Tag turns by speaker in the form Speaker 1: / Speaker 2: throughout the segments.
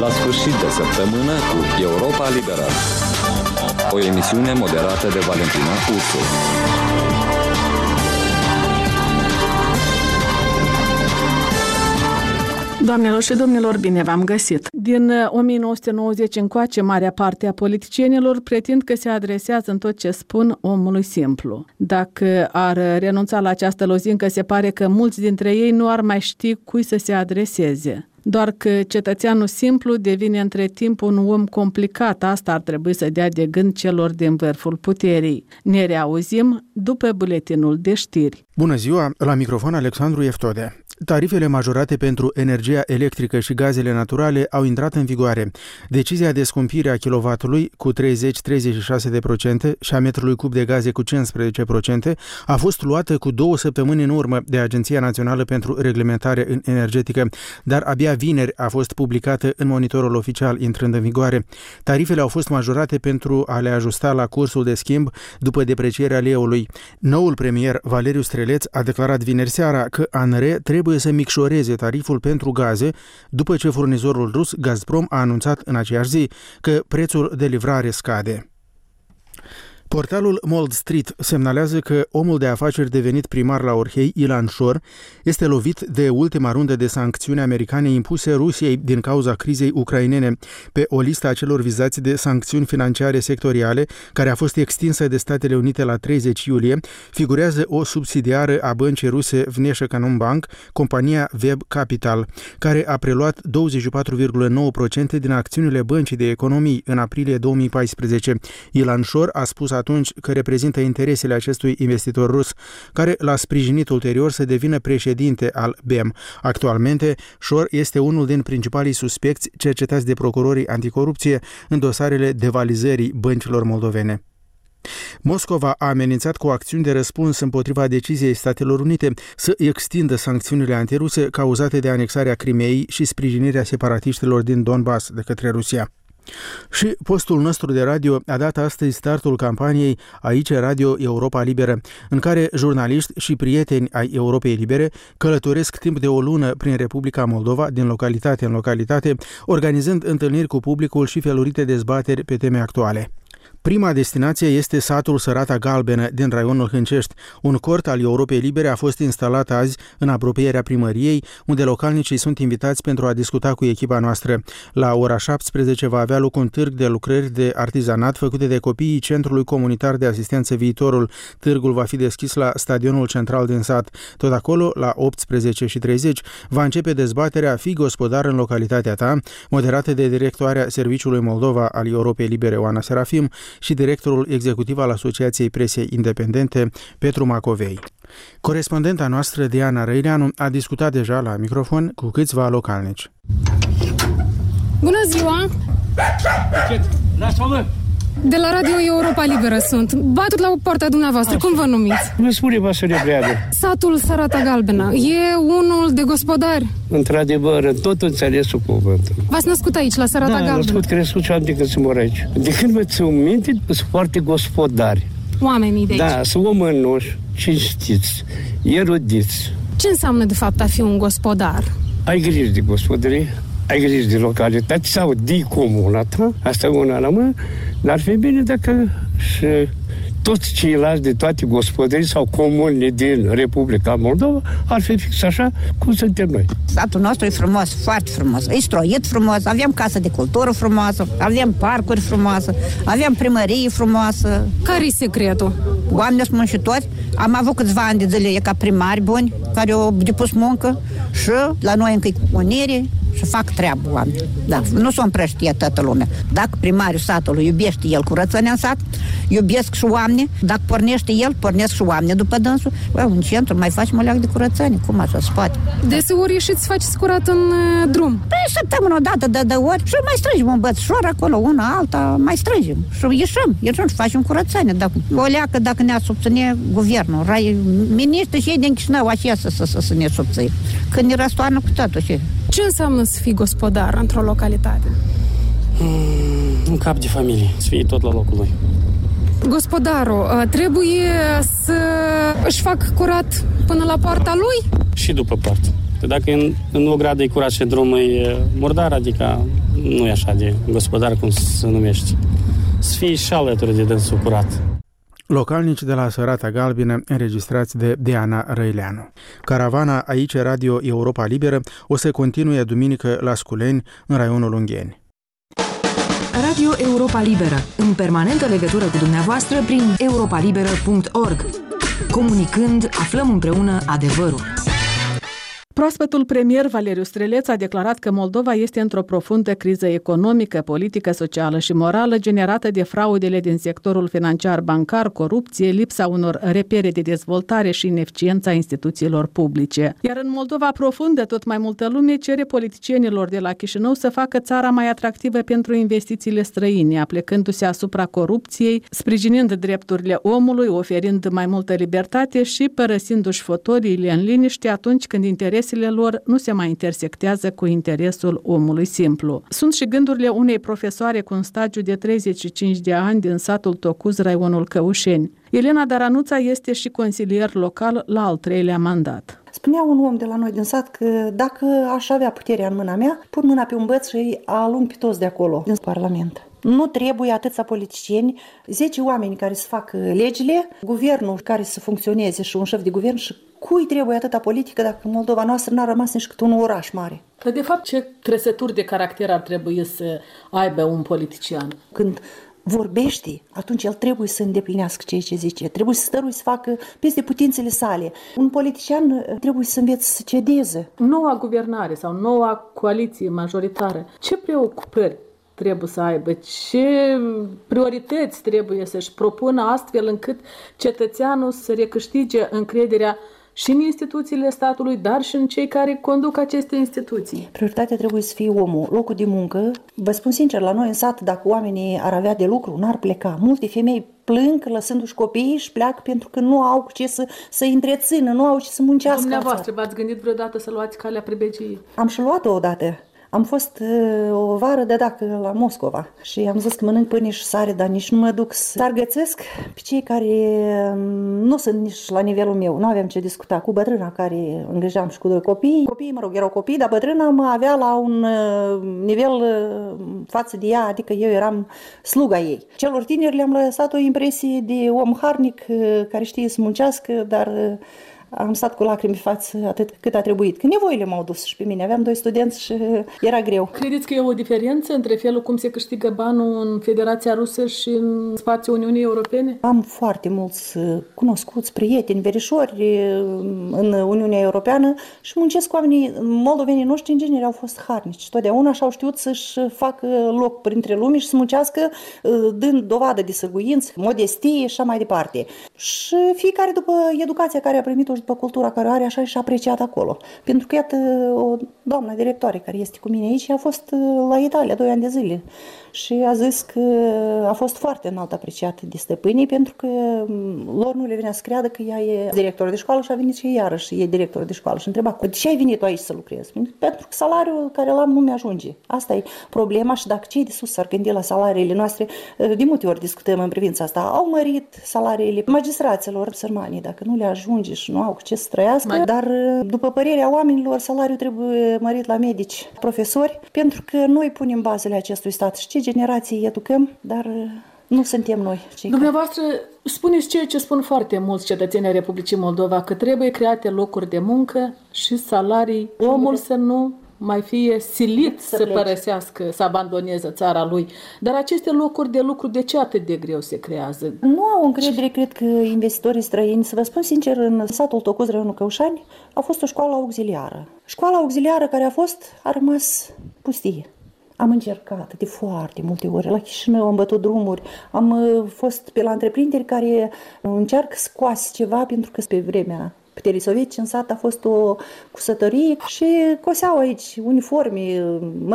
Speaker 1: la sfârșit de săptămână cu Europa Liberă. O emisiune moderată de Valentina Ursu.
Speaker 2: Doamnelor și domnilor, bine v-am găsit! Din 1990 încoace, marea parte a politicienilor pretind că se adresează în tot ce spun omului simplu. Dacă ar renunța la această lozincă, se pare că mulți dintre ei nu ar mai ști cui să se adreseze. Doar că cetățeanul simplu devine între timp un om complicat. Asta ar trebui să dea de gând celor din vârful puterii. Ne reauzim după buletinul de știri.
Speaker 3: Bună ziua! La microfon Alexandru Eftode. Tarifele majorate pentru energia electrică și gazele naturale au intrat în vigoare. Decizia de scumpire a kilovatului cu 30-36% și a metrului cub de gaze cu 15% a fost luată cu 2 săptămâni în urmă de Agenția Națională pentru Reglementare Energetică, dar abia vineri a fost publicată în monitorul oficial intrând în vigoare. Tarifele au fost majorate pentru a le ajusta la cursul de schimb după deprecierea leului. Noul premier Valeriu Streleț a declarat vineri seara că ANRE trebuie să micșoreze tariful pentru gaze după ce furnizorul rus Gazprom a anunțat în aceeași zi că prețul de livrare scade. Portalul Mold Street semnalează că omul de afaceri devenit primar la Orhei, Ilan Shor, este lovit de ultima rundă de sancțiuni americane impuse Rusiei din cauza crizei ucrainene. Pe o listă a celor vizați de sancțiuni financiare sectoriale, care a fost extinsă de Statele Unite la 30 iulie, figurează o subsidiară a băncii ruse Vneshekanumbank, compania Web Capital, care a preluat 24,9% din acțiunile băncii de economii în aprilie 2014. Ilan Shor a spus atunci că reprezintă interesele acestui investitor rus, care l-a sprijinit ulterior să devină președinte al BEM. Actualmente, Shor este unul din principalii suspecți cercetați de procurorii anticorupție în dosarele devalizării băncilor moldovene. Moscova a amenințat cu acțiuni de răspuns împotriva deciziei Statelor Unite să extindă sancțiunile antiruse cauzate de anexarea Crimeei și sprijinirea separatiștilor din Donbass de către Rusia. Și postul nostru de radio a dat astăzi startul campaniei Aici Radio Europa Liberă, în care jurnaliști și prieteni ai Europei Libere călătoresc timp de o lună prin Republica Moldova, din localitate în localitate, organizând întâlniri cu publicul și felurite dezbateri pe teme actuale. Prima destinație este satul Sărata Galbenă din raionul Hâncești. Un cort al Europei Libere a fost instalat azi în apropierea primăriei, unde localnicii sunt invitați pentru a discuta cu echipa noastră. La ora 17 va avea loc un târg de lucrări de artizanat făcute de copiii Centrului Comunitar de Asistență Viitorul. Târgul va fi deschis la stadionul central din sat. Tot acolo, la 18:30, va începe dezbaterea Fii gospodar în localitatea ta, moderată de directoarea Serviciului Moldova al Europei Libere, Oana Serafim, și directorul executiv al Asociației Presei Independente, Petru Macovei. Corespondenta noastră, Diana Răileanu, a discutat deja la microfon cu câțiva localnici.
Speaker 4: Bună ziua! De la Radio Europa Liberă sunt. Batut la poarta dumneavoastră. Cum vă numiți?
Speaker 5: Mă spune Vasile Breagă.
Speaker 4: Satul Sărata Galbenă. E unul de gospodari?
Speaker 5: Într-adevăr, în tot înțelesul cuvântului.
Speaker 4: V-ați născut aici, la Sărata Galbenă?
Speaker 5: Da, născut, crescut și am de când să mor aici. De când mă țin minte, sunt foarte gospodari.
Speaker 4: Oamenii de aici?
Speaker 5: Da, sunt omănoși, cinstiți, erudiți.
Speaker 4: Ce înseamnă, de fapt, a fi un gospodar?
Speaker 5: Ai grijă de gospodărie, ai grijă de localitate sau de comuna ta, asta una la mână, dar ar fi bine dacă și toți ceilalți de toate gospodării sau comune din Republica Moldova ar fi fix așa cum suntem noi.
Speaker 6: Satul nostru e frumos, foarte frumos, e stroit frumos, avem casă de cultură frumoasă, avem parcuri frumoase, avem primărie frumoasă.
Speaker 4: Care-i secretul?
Speaker 6: Oamenii sunt muncitori, am avut câțiva ani de zile ca primari buni, care au depus muncă și la noi încă e unire și fac treabă oameni. Da, nu s-o împrăștie toată lumea. Dacă primarul satului iubește el curățenia în sat, iubesc și oameni, dacă pornește el, pornesc și oameni după dânsul. Bă, în centru mai facem o leac de curățenie, cum așa se poate?
Speaker 4: Deseori ieșiți să faceți curat în drum?
Speaker 6: Păi săptămână o dată de ori și mai strângem un bățșor acolo, una alta, mai strângem și ieșim și facem curățenie. O leacă dacă ne-a subține guvernul, miniștri și ei din Chișinău așa să ne subține. Când ne răstoarnă cu totul și...
Speaker 4: Ce înseamnă să fii gospodar într-o localitate?
Speaker 7: Un cap de familie, să fie tot la locul lui.
Speaker 4: Gospodarul trebuie să își fac curat până la poarta lui?
Speaker 7: Și după poartă. Dacă în o gradă e curat și drumul e murdar, adică nu e așa de gospodar cum se numește. Să fie și alături de dânsul curat.
Speaker 3: Localnici de la Sărata Galbenă, înregistrați de Diana Răileanu. Caravana Aici Radio Europa Liberă o să continue duminică la Sculeni, în raionul Ungheni.
Speaker 8: Radio Europa Liberă, în permanentă legătură cu dumneavoastră prin europalibera.org. Comunicând, aflăm împreună adevărul.
Speaker 2: Proaspătul premier Valeriu Streleț a declarat că Moldova este într-o profundă criză economică, politică, socială și morală generată de fraudele din sectorul financiar bancar, corupție, lipsa unor repere de dezvoltare și ineficiența instituțiilor publice. Iar în Moldova profundă, tot mai multă lume cere politicienilor de la Chișinău să facă țara mai atractivă pentru investițiile străine, aplecându-se asupra corupției, sprijinind drepturile omului, oferind mai multă libertate și părăsindu-și fotoliile în liniște atunci când interesele lor nu se mai intersectează cu interesul omului simplu. Sunt și gândurile unei profesoare cu un stagiu de 35 de ani din satul Tocuz, raionul Căușeni. Elena Daranuța este și consilier local la al 3-lea mandat.
Speaker 9: Spunea un om de la noi din sat că dacă aș avea puterea în mâna mea, pun mâna pe un băț și îi alung pe toți de acolo, din Parlament. Nu trebuie atâția politicieni, 10 oameni care să facă legile, guvernul care să funcționeze și un șef de guvern și cui trebuie atâta politică dacă Moldova noastră n-a rămas nici cât un oraș mare.
Speaker 2: Dar de fapt ce trăsături de caracter ar trebui să aibă un politician?
Speaker 9: Când vorbește, atunci el trebuie să îndeplinească ceea ce zice, trebuie să stărui să facă peste putințele sale. Un politician trebuie să învețe să cedeze.
Speaker 2: Noua guvernare sau noua coaliție majoritară, ce preocupări trebuie să aibă, ce priorități trebuie să-și propună astfel încât cetățeanul să recâștige încrederea și în instituțiile statului, dar și în cei care conduc aceste instituții?
Speaker 9: Prioritatea trebuie să fie omul, locul de muncă. Vă spun sincer, la noi în sat, dacă oamenii ar avea de lucru, n-ar pleca. Multe femei plâng lăsându-și copiii și pleacă pentru că nu au ce să întrețină, nu au ce să muncească.
Speaker 2: Dumneavoastră, v-ați gândit vreodată să luați calea pribegiei?
Speaker 9: Am și luat-o odată. Am fost o vară de dacă la Moscova și am zis că mănânc pâine și sare, dar nici nu mă duc să targățesc pe cei care nu sunt nici la nivelul meu. Nu aveam ce discuta cu bătrâna care îngrijam și cu 2 copii. Copiii, erau copii, dar bătrâna mă avea la un nivel față de ea, adică eu eram sluga ei. Celor tineri le-am lăsat o impresie de om harnic care știe să muncească, dar am stat cu lacrimi pe față atât cât a trebuit. Că nevoile m-au dus și pe mine. Aveam 2 studenți și era greu.
Speaker 2: Credeți că e o diferență între felul cum se câștigă banul în Federația Rusă și în spațiul Uniunii Europene?
Speaker 9: Am foarte mulți cunoscuți, prieteni, verișori în Uniunea Europeană și muncesc oamenii, moldovenii noștri în genere au fost harnici. Totdeauna și-au știut să-și facă loc printre lume și să muncească dând dovadă de sârguință, modestie și așa mai departe. Și fiecare după educația care a primit-o, după cultura care are, așa și apreciat acolo. Pentru că, iată, o doamnă directoare care este cu mine aici a fost la Italia 2 ani de zile și a zis că a fost foarte înalt apreciat de stăpânii pentru că lor nu le venea să creadă că ea e director de școală și a venit și iarăși e director de școală și întreba, de ce ai venit tu aici să lucrezi? Pentru că salariul care l-am nu mi-ajunge. Asta e problema și dacă cei de sus s-ar gândi la salariile noastre, de multe ori discutăm în privința asta, au mărit salariile magistraților sărmanii, dacă nu le ajunge și nu au ce să trăiască, dar după părerea oamenilor, salariul trebuie mărit la medici, profesori, pentru că noi punem bazele acestui stat și ce generații educăm, dar nu suntem noi.
Speaker 2: Dumneavoastră, spuneți ceea ce spun foarte mulți cetățeni ai Republicii Moldova, că trebuie create locuri de muncă și salarii, omul să nu mai fie silit să părăsească, să abandoneze țara lui. Dar aceste locuri de lucru, de ce atât de greu se creează?
Speaker 9: Nu au încredere, cred că investitorii străini. Să vă spun sincer, în satul Tocuz, raionul Căușani, a fost o școală auxiliară. Școala auxiliară care a rămas pustie. Am încercat de foarte multe ori. La Chișinău am bătut drumuri. Am fost pe la întreprinderi care încearcă să scoase ceva, pentru că pe vremea puterii sovietice în sat a fost o cusătorie și coseau aici uniforme,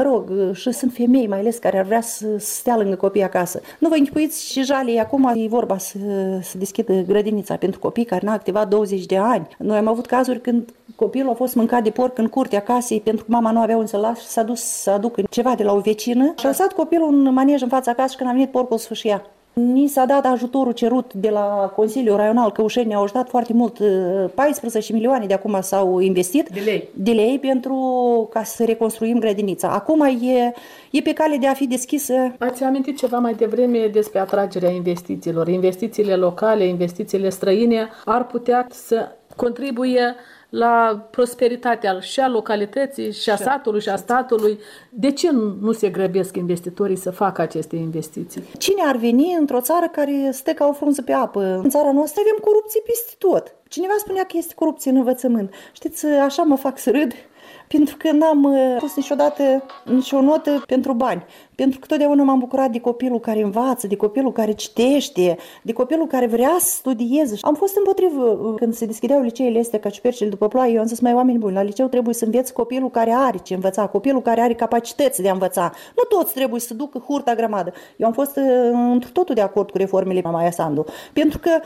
Speaker 9: și sunt femei mai ales care ar vrea să stea lângă copii acasă. Nu vă închipuiți și jalii, acum e vorba să deschidă grădinița pentru copii care n-au activat 20 de ani. Noi am avut cazuri când copilul a fost mâncat de porc în curtea casei pentru că mama nu avea unde să-l lasă și s-a dus să aducă ceva de la o vecină și a lăsat copilul în manej în fața casei și când a venit porcul să-și ia. Ni s-a dat ajutorul cerut de la Consiliul Raional Căușeni, au ajutat foarte mult, 14 milioane de acum s-au investit de lei pentru ca să reconstruim grădinița. Acum e pe cale de a fi deschisă.
Speaker 2: Ați amintit ceva mai devreme despre atragerea investițiilor. Investițiile locale, investițiile străine ar putea să contribuie la prosperitatea și a localității, și a satului, și a statului. De ce nu se grăbesc investitorii să facă aceste investiții?
Speaker 9: Cine ar veni într-o țară care stă ca o frunză pe apă? În țara noastră avem corupție peste tot. Cineva spunea că este corupție în învățământ. Știți, așa mă fac să râd, pentru că n-am pus niciodată nicio notă pentru bani. Pentru că totdeauna m-am bucurat de copilul care învață, de copilul care citește, de copilul care vrea să studieze. Am fost împotrivă când se deschideau liceele astea ca ciupercile după ploaie. Eu am zis, mai oameni buni, la liceu trebuie să înveți copilul care are ce învăța, copilul care are capacități de a învăța. Nu toți trebuie să ducă hurta grămadă. Eu am fost într totul de acord cu reformele Mamaia Sandu. Pentru că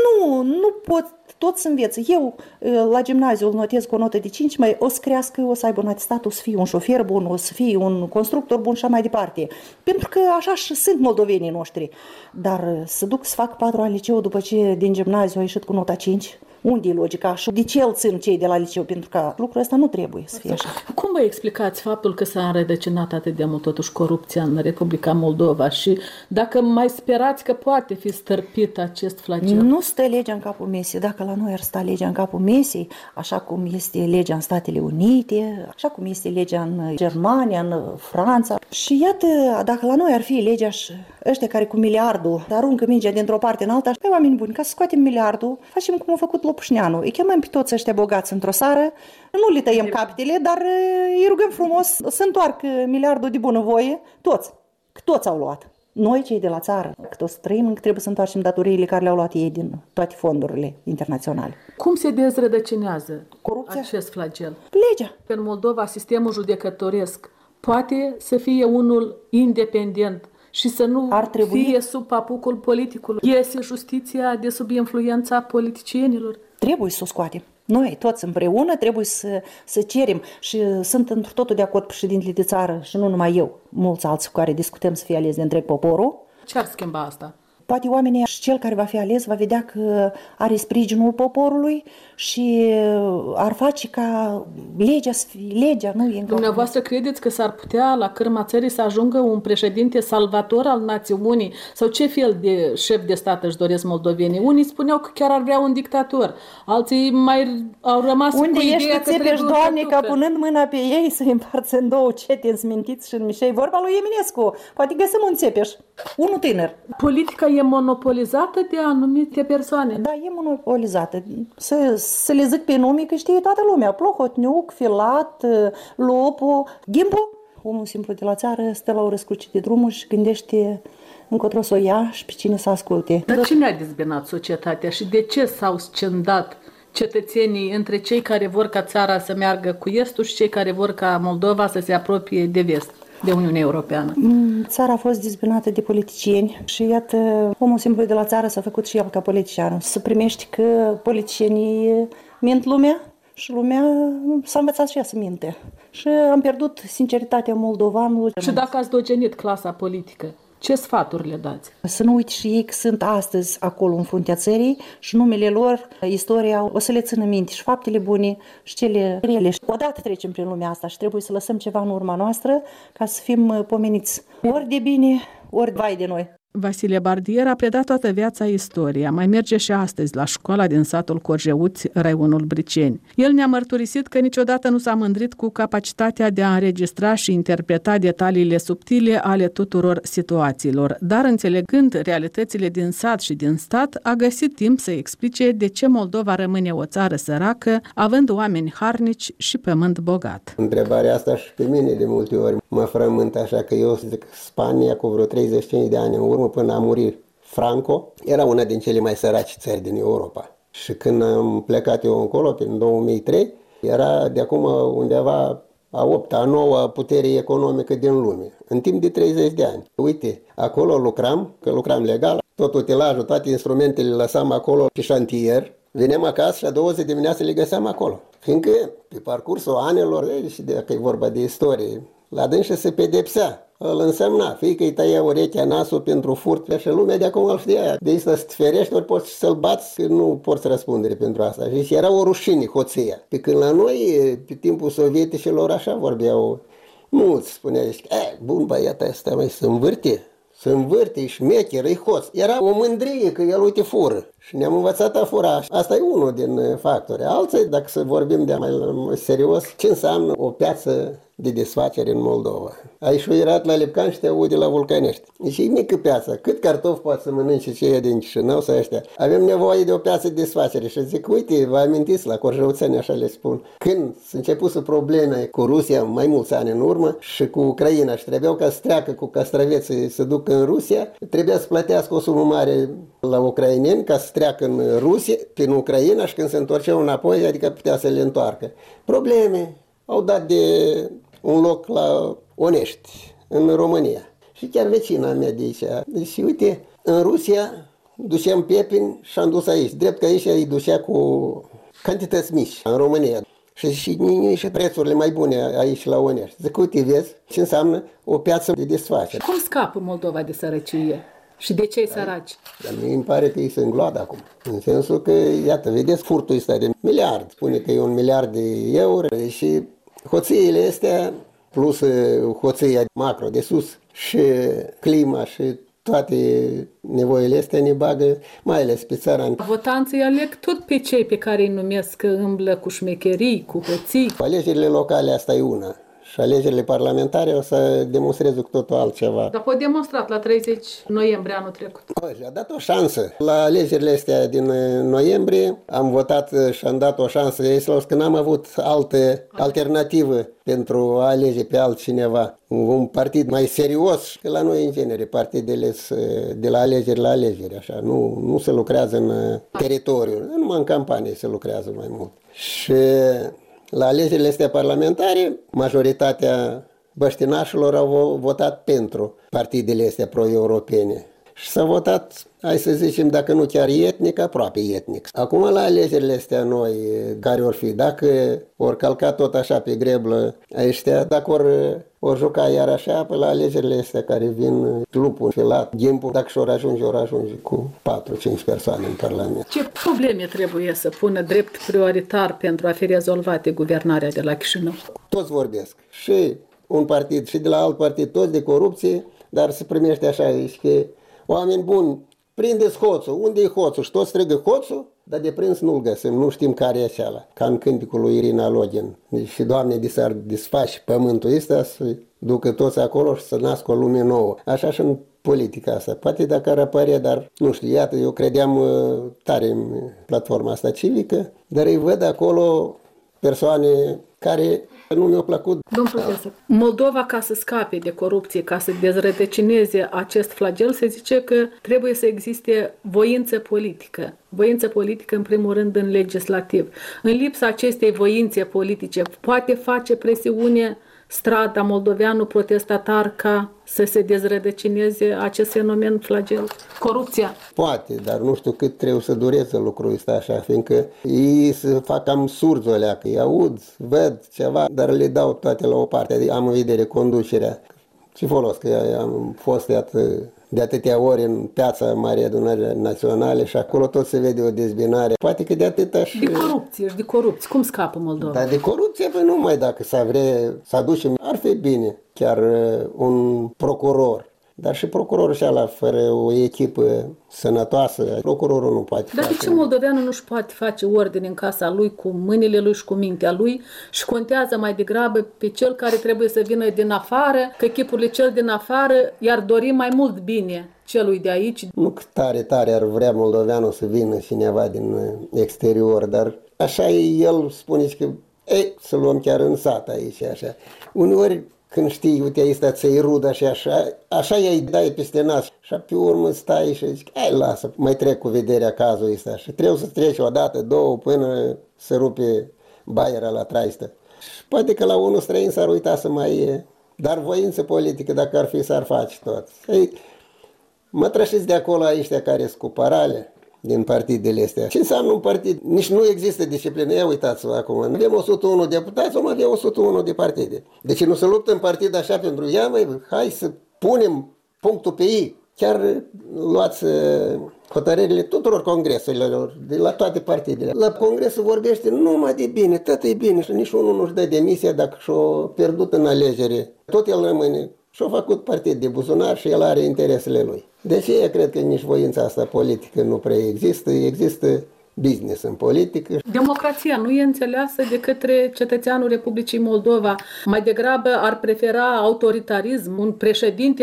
Speaker 9: nu pot tot să învețe. Eu la gimnaziu îl notez cu o notă de 5, mai o să crească, o să aibă un atistat, o să fie un șofer bun, o să fie un constructor bun și așa mai departe. Pentru că așa și sunt moldovenii noștri. Dar să duc să fac 4 ani liceu după ce din gimnaziu a ieșit cu nota 5? Unde e logica? Și de ce îl țin cei de la liceu? Pentru că lucrul ăsta nu trebuie să fie așa.
Speaker 2: Cum vă explicați faptul că s-a înrădăcinat atât de mult totuși corupția în Republica Moldova și dacă mai sperați că poate fi stârpit acest flagel?
Speaker 9: Nu stă legea în capul mesei. Dacă la noi ar sta legea în capul mesei, așa cum este legea în Statele Unite, așa cum este legea în Germania, în Franța. Și iată, dacă la noi ar fi legea și ăștia care cu miliardul aruncă mingea dintr-o parte în alta, pe oameni buni, ca să scoatem miliardul, facem cum a făcut Lopușneanu. Îi chemăm pe toți ăștia bogați într-o sară, nu le tăiem capetele, dar îi rugăm frumos să întoarcă miliardul de bunăvoie, toți au luat. Noi, cei de la țară, cât o să trăim, încă trebuie să întoarcem datoriile care le-au luat ei din toate fondurile internaționale.
Speaker 2: Cum se dezrădăcinează
Speaker 9: corupția?
Speaker 2: Acest flagel?
Speaker 9: Legea.
Speaker 2: În Moldova, sistemul judecătoresc poate să fie unul independent și să nu fie sub papucul politicului. Iese justiția de sub influența politicienilor?
Speaker 9: Trebuie să o scoatem. Noi, toți împreună, trebuie să cerem și sunt într totul de acord președintele de țară și nu numai eu, mulți alții cu care discutăm să fie ales de întreg poporul.
Speaker 2: Ce ar schimba asta?
Speaker 9: Poate oamenii și cel care va fi ales va vedea că are sprijinul poporului și ar face ca legea să fie legea, nu e.
Speaker 2: Dumneavoastră credeți că s-ar putea la cârma țării să ajungă un președinte salvator al națiunii? Sau ce fel de șef de stat își doresc moldovenii? Unii spuneau că chiar ar vrea un dictator, alții mai au rămas
Speaker 9: unde
Speaker 2: cu ideea
Speaker 9: ești
Speaker 2: că trebuie
Speaker 9: Doamne, ca punând mâna pe ei să-i împarță în două cete însmintiți și în mișei. Vorba lui Eminescu, poate găsim un Țepeș, unul tânăr.
Speaker 2: Politica e monopolizată de anumite persoane.
Speaker 9: Da, e monopolizată. Să le zic pe nume că știe toată lumea. Plohotniuc, Filat, Lopu, Gimbu. Omul simplu de la țară stă la o răscruce de drumul și gândește încotro să o ia și pe cine să asculte.
Speaker 2: Dar cine a dezbinat societatea și de ce s-au scendat cetățenii între cei care vor ca țara să meargă cu estul și cei care vor ca Moldova să se apropie de vest, de Uniunea Europeană?
Speaker 9: Țara a fost dezbinată de politicieni și iată, omul simplu de la țară s-a făcut și el ca politician. Să primești că politicienii mint lumea și lumea s-a învățat și ea să minte. Și am pierdut sinceritatea moldovanului.
Speaker 2: Și dacă ați dogenit clasa politică, ce sfaturi le dați?
Speaker 9: Să nu uite și ei că sunt astăzi acolo în fruntea țării și numele lor, istoria, o să le țină minte și faptele bune și cele rele. Odată trecem prin lumea asta și trebuie să lăsăm ceva în urma noastră ca să fim pomeniți ori de bine, ori vai de noi.
Speaker 2: Vasile Bardier a predat toată viața istoria, mai merge și astăzi la școala din satul Corjeuți, raionul Briceni. El ne-a mărturisit că niciodată nu s-a mândrit cu capacitatea de a înregistra și interpreta detaliile subtile ale tuturor situațiilor, dar înțelegând realitățile din sat și din stat, a găsit timp să explice de ce Moldova rămâne o țară săracă, având oameni harnici și pământ bogat.
Speaker 10: Întrebarea asta și pe mine de multe ori mă frământ, așa că eu zic Spania cu vreo 35 de ani în urmă, până a murit Franco, era una din cele mai săraci țări din Europa. Și când am plecat eu încolo, prin 2003, era de acum undeva a 8-a, a 9-a putere economică din lume, în timp de 30 de ani. Uite, acolo lucram legal, tot utilajul, toate instrumentele le lăsam acolo pe șantier, veneam acasă și a 2 zi dimineața le găseam acolo. Fiindcă pe parcursul anelor, și dacă e vorba de istorie, la dânșă se pedepsea îl însemna. Fie că îi tăia urechea, nasul pentru furt și lumea de acum îl știa. De aici să-ți ferești, ori poți să-l bați, că nu poți răspundere pentru asta. Și era o rușine, hoția. Pe când la noi, pe timpul sovieticilor, așa vorbeau mulți. Spunea, bun băiat ăsta, mai se învârte, e șmecher, e hoț. Era o mândrie că el, uite, fură. Și ne-am învățat a fura. Asta e unul din factori. Alții, dacă să vorbim de mai serios, ce înseamnă o piață de desfacere în Moldova. Ai șuierat la Lepcan și te aude la Vulcanești. Deci e mică piață. Cât cartofi poate să mănânce cei din Chișinău sau ăștia? Avem nevoie de o piață de desfacere. Și zic, uite, vă amintiți la Corjăuțeni, așa le spun. Când s-a început să probleme cu Rusia mai mulți ani în urmă și cu Ucraina și trebuiau ca să treacă cu castraveții să ducă în Rusia, trebuia să plătească o sumă mare la ucraineni ca să treacă în Rusia, prin Ucraina și când se întorceau înapoi, adică putea să le întoarcă. Probleme au dat de un loc la Onești, în România. Și chiar vecina mea de aici. Deci, uite, în Rusia duceam pepini și am dus aici. Drept că aici îi ducea cu cantități mici, în România. Și prețurile mai bune aici la Onești. Zic, uite, vezi ce înseamnă o piață de desfacere.
Speaker 2: Cum scapă Moldova de sărăcie? Și de ce-i săraci?
Speaker 10: Dar mie îmi pare că ei se îngloadă acum. În sensul că, iată, vedeți furtul ăsta de miliard. Spune că e 1 miliard de euro. Și hoțiile astea, plus hoția macro de sus și clima și toate nevoile astea ne bagă, mai ales pe țara.
Speaker 2: Votanții aleg tot pe cei pe care îi numesc că îmblă cu șmecherii, cu hoții.
Speaker 10: Alegerile locale, asta e una. Și alegerile parlamentare o să demonstreze cu totul altceva.
Speaker 2: Dar pot demonstrat la 30 noiembrie anul trecut.
Speaker 10: Le-a dat o șansă. La alegerile astea din noiembrie am votat și am dat o șansă. Că n-am avut altă alternativă pentru a alege pe altcineva. Un partid mai serios. Că la noi, în genere, partidele de la alegeri la alegeri. Așa. Nu se lucrează în teritoriu. Numai în campanie se lucrează mai mult. Și la alegerile astea parlamentare, majoritatea băștinașilor au votat pentru partidele astea pro-europene. Și s-a votat, hai să zicem, dacă nu chiar etnic, aproape etnic. Acum la alegerile astea noi, care or fi, dacă or calca tot așa pe greblă ăștia, dacă or juca iar așa, pe la alegerile astea care vin lupul filat, ghimpul, dacă și-or ajunge cu 4-5 persoane în Parlament.
Speaker 2: Ce probleme trebuie să pună drept prioritar pentru a fi rezolvate guvernarea de la Chișinău?
Speaker 10: Toți vorbesc. Și un partid și de la alt partid, toți de corupție, dar se primește așa, zici că oameni buni, prindeți hoțul. Unde e hoțul? Și toți strigă hoțul, dar de prins nu-l găsim, nu știm care e acela. Ca în cântecul lui Irina Login. Și Doamne, de s-ar desfaci pământul ăsta, să ducă toți acolo și să nască o lume nouă. Așa și în politica asta. Poate dacă ar apărea, dar nu știu, iată, eu credeam tare în platforma asta civică, dar îi văd acolo persoane care nu mi-au plăcut.
Speaker 2: Domnul profesor, Moldova, ca să scape de corupție, ca să dezrădăcineze acest flagel, se zice că trebuie să existe voință politică. Voință politică, în primul rând, în legislativ. În lipsa acestei voințe politice, poate face presiune strada moldoveanul protestatar ca să se dezrădăcineze acest fenomen flagel? Corupția?
Speaker 10: Poate, dar nu știu cât trebuie să dureze lucrul ăsta așa, fiindcă ei se fac cam surzi o leacă, îi aud, văd ceva, dar le dau toate la o parte, am în vedere conducerea. Ce folos, că am fost de atâtea ori în piața Marii Adunări Naționale și acolo tot se vede o dezbinare. Poate că de atâta și...
Speaker 2: De corupție. Cum scapă Moldova?
Speaker 10: Dar de corupție, păi numai dacă s-ar vrea să aducem, ar fi bine chiar un procuror. Dar și procurorul și ala, fără o echipă sănătoasă, procurorul nu poate face.
Speaker 2: Dar de ce moldoveanul nu-și poate face ordine în casa lui cu mâinile lui și cu mintea lui și contează mai degrabă pe cel care trebuie să vină din afară, că chipurile cel din afară i-ar dori mai mult bine celui de aici?
Speaker 10: Nu că tare ar vrea moldoveanul să vină cineva din exterior, dar așa el spune că să luăm chiar în sat aici, așa. Uneori când știi, uite, aici ți-ai rudă și așa i-ai dai peste nas. Și pe urmă stai și zici, lasă, mai trec cu vederea cazul ăsta. Și trebuie să treci o dată, două, până se rupe baiera la traistă. Și poate că la unul străin s-ar uita să mai dar voință politică, dacă ar fi, s-ar face tot. Mă trășiți de acolo ăștia care sunt cu parale, din partidele astea. Ce înseamnă un partid? Nici nu există disciplină. Ia uitați-vă acum, avem 101 deputați, om avea 101 de partide. Deci nu se luptă în partid așa pentru ea, hai să punem punctul pe ei. Chiar luați hotărârile tuturor congresurilor, de la toate partidele. La congresul vorbește numai de bine, tot e bine și nici unul nu-și dă demisia dacă și-o pierdut în alegere. Tot el rămâne. Și-a făcut partid de buzunar și el are interesele lui. Deci eu cred că nici voința asta politică nu prea există business în politică.
Speaker 2: Democrația nu e înțeleasă de către cetățeanul Republicii Moldova. Mai degrabă ar prefera autoritarism, un președinte,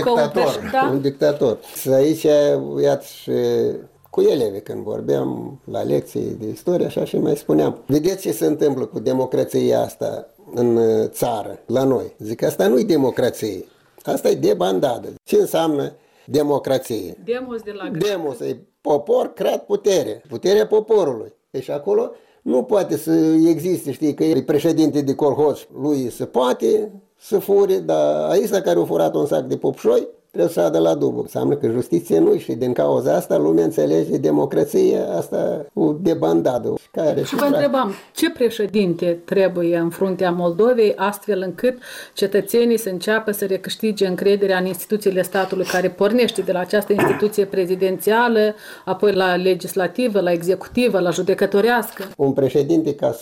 Speaker 10: un dictator. Aici, iată, și cu elevii când vorbeam la lecții de istorie, așa și mai spuneam. Vedeți ce se întâmplă cu democrația asta în țară, la noi. Zic, asta nu e democrație, asta e debandadă. Ce înseamnă democrație? Demos e popor, creat putere, puterea poporului. Deci acolo nu poate să existe, știi, că e președinte de colhoz, lui se poate să fure, dar aici care a furat un sac de popșoi, trebuie să adă la dublu. Înseamnă că justiție nu și din cauza asta lumea înțelege democrația asta cu debandadă.
Speaker 2: Și vă întrebam, ce președinte trebuie în fruntea Moldovei astfel încât cetățenii să înceapă să recâștige încrederea în instituțiile statului, care pornește de la această instituție prezidențială, apoi la legislativă, la executivă, la judecătorească?
Speaker 10: Un președinte, ca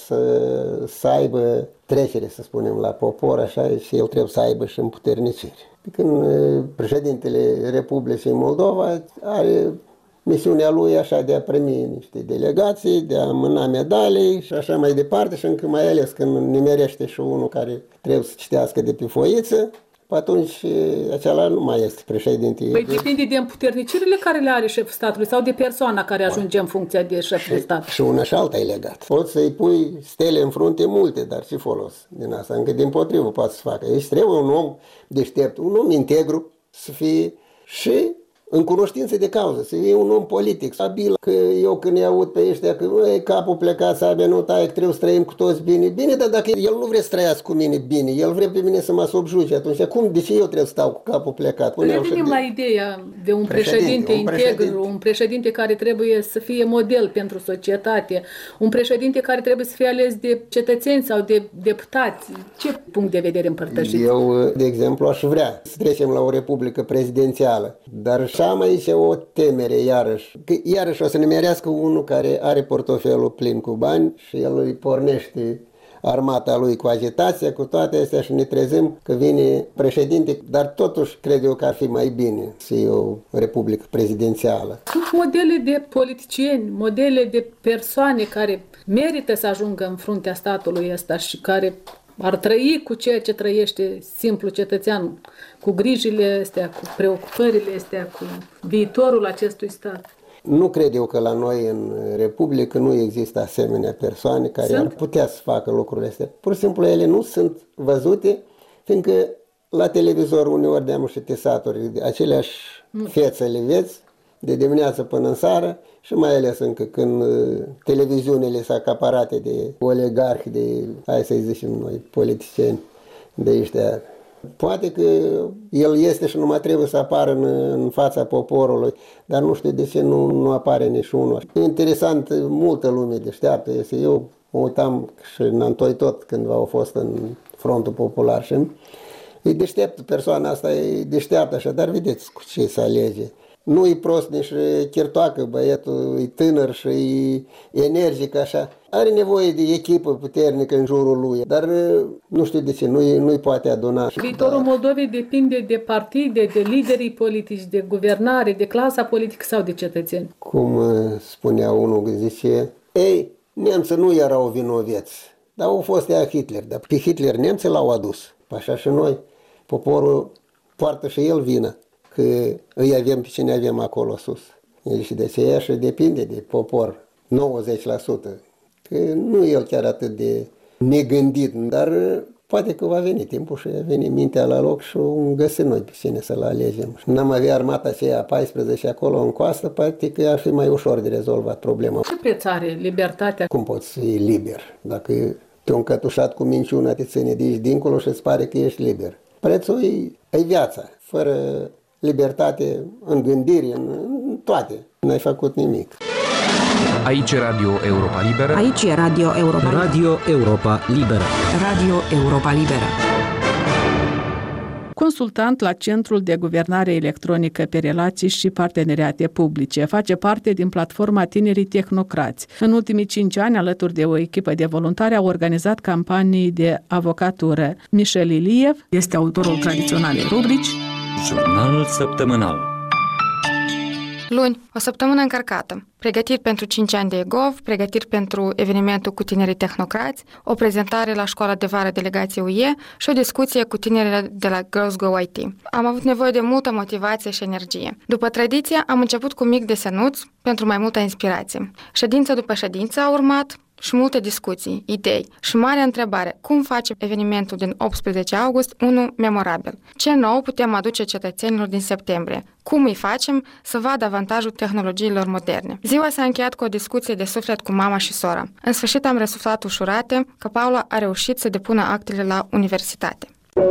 Speaker 10: să aibă trecere, să spunem, la popor, așa, și el trebuie să aibă și împuternicire. Când președintele Republicii Moldova are misiunea lui așa de a primi niște delegații, de a mâna medalii și așa mai departe, și încă mai ales când nimerește și unul care trebuie să citească de pe foiță, atunci acela nu mai este președinte.
Speaker 2: Păi depinde de împuternicirile care le are șeful statului sau de persoana care ajunge în funcția de șef de stat.
Speaker 10: Și una și alta e legat. Poți să-i pui stele în frunte multe, dar ce folos din asta? Încă dimpotrivă poate să facă. Deci trebuie un om deștept, un om integru să fie și în cunoștință de cauză, să fie un om politic, stabil, că eu când îi aud pe ăștia că capul plecat, sabia nu taie, că trebuie să trăim cu toți bine. Bine, dar dacă el nu vrea să trăiască cu mine bine, el vrea pe mine să mă subjuge, atunci de ce eu trebuie să stau cu capul plecat?
Speaker 2: Revenim la ideea de un președinte integru, un președinte care trebuie să fie model pentru societate, un președinte care trebuie să fie ales de cetățeni sau de deputați. Ce punct de vedere împărtășiți?
Speaker 10: Eu, de exemplu, aș vrea să trecem la o republică prezidențială, dar și am aici o temere iarăși. Că iarăși o să nimerească unul care are portofelul plin cu bani și el îi pornește armata lui cu agitația, cu toate astea și ne trezim că vine președinte, dar totuși cred eu că ar fi mai bine să fie o republică prezidențială.
Speaker 2: Sunt modele de politicieni, modele de persoane care merită să ajungă în fruntea statului ăsta și care ar trăi cu ceea ce trăiește simplu cetățean, cu grijile astea, cu preocupările astea, cu viitorul acestui stat.
Speaker 10: Nu cred eu că la noi în Republică nu există asemenea persoane care ar putea să facă lucrurile astea. Pur și simplu ele nu sunt văzute, fiindcă la televizor uneori de-am și tesaturi, aceleași fețe le vezi, de dimineață până în seară, și mai ales încă când televiziunile sunt acaparate de oligarhi, de, hai să-i zicem noi, politicieni de ăștia. Poate că el este și numai trebuie să apară în fața poporului, dar nu știu de ce nu apare nici unul. E interesant, multă lume deșteaptă este. Eu mă uitam și în Antoi tot cândva au fost în Frontul Popular și e deșteaptă persoana asta, e deșteaptă așa, dar vedeți cu ce se alege. Nu e prost, nici chirtoacă, băiatul e tânăr și e energic așa. Are nevoie de echipă puternică în jurul lui, dar nu știu de ce, nu-i poate aduna.
Speaker 2: Viitorul Moldovei depinde de partide, de liderii politici, de guvernare, de clasa politică sau de cetățeni?
Speaker 10: Cum spunea unul, zice, nemții nu erau vinoveți, dar au fost ea Hitler, dar pe Hitler nemții l-au adus. Așa și noi, poporul poartă și el vină, că îi avem pe cine avem acolo sus. Și de aceea și depinde de popor, 90%. Că nu e el chiar atât de negândit, dar poate că va veni timpul și va veni mintea la loc și o găsim noi pe cine să-l alegem. Și n-am avea armata aceea 14 acolo în coastă, poate că ar fi mai ușor de rezolvat problema.
Speaker 2: Ce preț are libertatea?
Speaker 10: Cum poți fi liber? Dacă te-ai încătușat cu minciuna, te ține de aici dincolo și îți pare că ești liber. Prețul e viața, fără libertate în gândire, în toate. N-ai făcut nimic.
Speaker 11: Aici e Radio Europa Liberă.
Speaker 8: Aici e Radio Europa Liberă.
Speaker 11: Radio Europa Liberă.
Speaker 8: Radio Europa Liberă.
Speaker 2: Consultant la Centrul de Guvernare Electronică pe Relații și Parteneriate Publice. Face parte din platforma Tinerii Tehnocrați. În ultimii 5 ani, alături de o echipă de voluntari, a organizat campanii de avocatură. Michel Iliev este autorul tradiționalei rubrici
Speaker 1: Jurnalul săptămânal.
Speaker 4: Luni, o săptămână încărcată. Pregătiri pentru 5 ani de EGOV, pregătiri pentru evenimentul cu tinerii tehnocrați, o prezentare la școala de vară delegației UE și o discuție cu tinerii de la Girls Go IT. Am avut nevoie de multă motivație și energie. După tradiție, am început cu mic desenuț pentru mai multă inspirație. Ședință după ședință a urmat și multe discuții, idei și marea întrebare, cum face evenimentul din 18 august unul memorabil? Ce nou putem aduce cetățenilor din septembrie? Cum îi facem să vadă avantajul tehnologiilor moderne? Ziua s-a încheiat cu o discuție de suflet cu mama și sora. În sfârșit am rezultat ușurate că Paula a reușit să depună actele la universitate.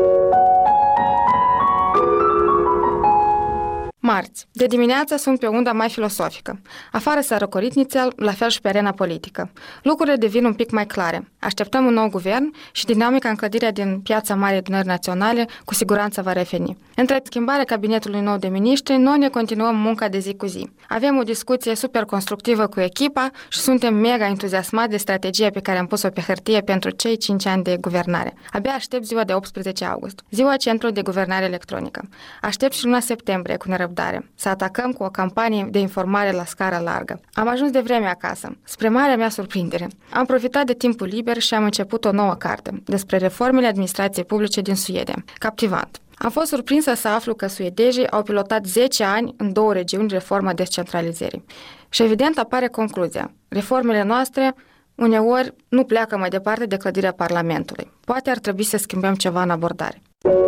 Speaker 4: Marți. De dimineață sunt pe unda mai filosofică. Afară s-a răcorit nițel, la fel și pe arena politică. Lucrurile devin un pic mai clare. Așteptăm un nou guvern și dinamica în clădirea din Piața Marii Adunări Naționale cu siguranță va reveni. Între schimbarea cabinetului nou de miniștri, noi ne continuăm munca de zi cu zi. Avem o discuție super constructivă cu echipa și suntem mega entuziasmați de strategia pe care am pus-o pe hârtie pentru cei 5 ani de guvernare. Abia aștept ziua de 18 august, ziua Centrului de Guvernare Electronică. Aștept și luna septembrie cu nerăbdare. Să atacăm cu o campanie de informare la scară largă. Am ajuns de vreme acasă, spre marea mea surprindere. Am profitat de timpul liber și am început o nouă carte despre reformele administrației publice din Suedia. Captivant. Am fost surprinsă să aflu că suedezii au pilotat 10 ani în 2 regiuni reforma descentralizării. Și evident apare concluzia. Reformele noastre uneori nu pleacă mai departe de clădirea Parlamentului. Poate ar trebui să schimbăm ceva în abordare.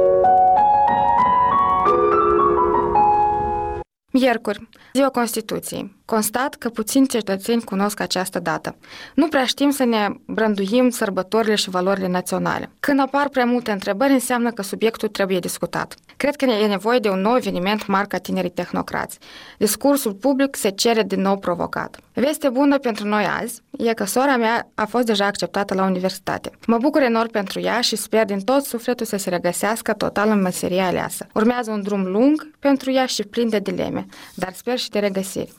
Speaker 4: Miercuri, ziua Constituției. Constat că puțini cetățeni cunosc această dată. Nu prea știm să ne brânduim sărbătorile și valorile naționale. Când apar prea multe întrebări, înseamnă că subiectul trebuie discutat. Cred că e nevoie de un nou eveniment marca Tinerii Tehnocrați. Discursul public se cere din nou provocat. Veste bună pentru noi azi e că sora mea a fost deja acceptată la universitate. Mă bucur enorm pentru ea și sper din tot sufletul să se regăsească total în meseria aleasă. Urmează un drum lung pentru ea și plin de dileme, dar sper și de regăsiri.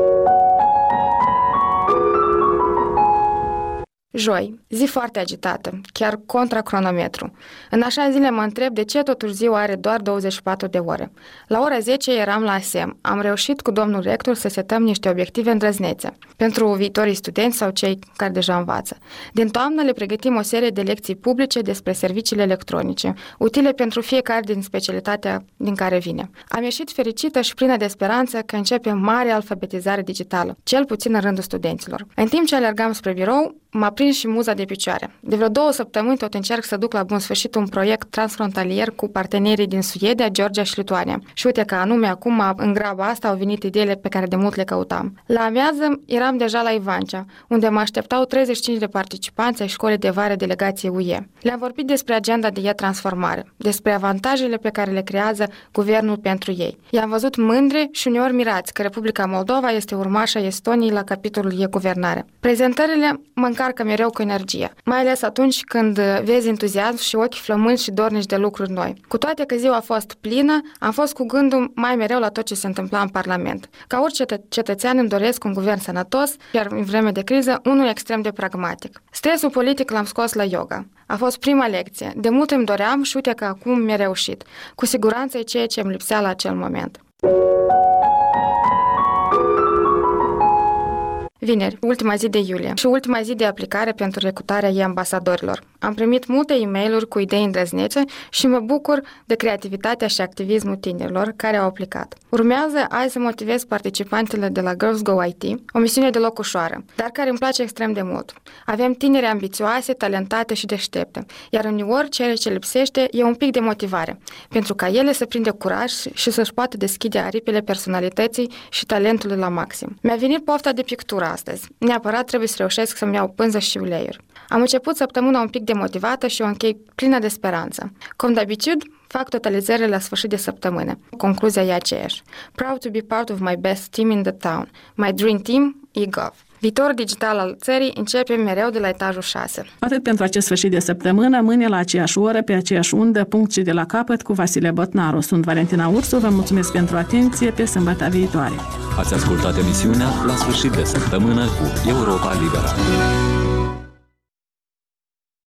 Speaker 4: Joi, zi foarte agitată, chiar contra cronometru. În așa zile mă întreb de ce totuși ziua are doar 24 de ore. La ora 10 eram la ASEM. Am reușit cu domnul rector să setăm niște obiective îndrăznețe pentru viitorii studenți sau cei care deja învață. Din toamnă le pregătim o serie de lecții publice despre serviciile electronice, utile pentru fiecare din specialitatea din care vine. Am ieșit fericită și plină de speranță că începe mare alfabetizare digitală, cel puțin în rândul studenților. În timp ce alergam spre birou, m-a prins și muza de picioare. De vreo 2 săptămâni tot încerc să duc la bun sfârșit un proiect transfrontalier cu partenerii din Suedia, Georgia și Lituania. Și uite că anume acum, în graba asta, au venit ideile pe care de mult le căutam. La amiază eram deja la Ivancea, unde mă așteptau 35 de participanți ai școlii de vară delegației UE. Le-am vorbit despre agenda de e-transformare, despre avantajele pe care le creează guvernul pentru ei. I-am văzut mândri și uneori mirați că Republica Moldova este urmașa Estoniei la capitolul e-guvernare. Prezentările mă încarcă mereu cu energie, mai ales atunci când vezi entuziasm și ochi flămânzi și dornici de lucruri noi. Cu toate că ziua a fost plină, am fost cu gândul mai mereu la tot ce se întâmpla în Parlament. Ca orice cetățean îmi doresc un guvern sănătos, iar în vreme de criză, unul extrem de pragmatic. Stresul politic l-am scos la yoga. A fost prima lecție. De mult îmi doream și uite că acum mi-a reușit. Cu siguranță e ceea ce îmi lipsea la acel moment. Vineri, ultima zi de iulie și ultima zi de aplicare pentru recrutarea e-ambasadorilor. Am primit multe e-mail-uri cu idei îndrăznețe și mă bucur de creativitatea și activismul tinerilor care au aplicat. Urmează azi să motivez participantele de la Girls Go IT, o misiune deloc ușoară, dar care îmi place extrem de mult. Avem tineri ambițioase, talentate și deștepte, iar uneori ceea ce lipsește e un pic de motivare, pentru ca ele să prindă curaj și să-și poată deschide aripile personalității și talentului la maxim. Mi-a venit pofta de pictură astăzi. Neapărat trebuie să reușesc să-mi iau pânză și uleiuri. Am început săptămâna un pic demotivată și o închei plină de speranță. Cum de obicei, Fac totalizările la sfârșit de săptămână. Concluzia e aceeași. Proud to be part of my best team in the town. My dream team, eGov. Viitorul digital al țării începe mereu de la etajul 6.
Speaker 2: Atât pentru acest sfârșit de săptămână, mâine la aceeași oră, pe aceeași undă, punct și de la capăt cu Vasile Botnaru. Sunt Valentina Ursu, vă mulțumesc pentru atenție, pe sâmbătă viitoare.
Speaker 1: Ați ascultat emisiunea La sfârșit de săptămână cu Europa Liberă.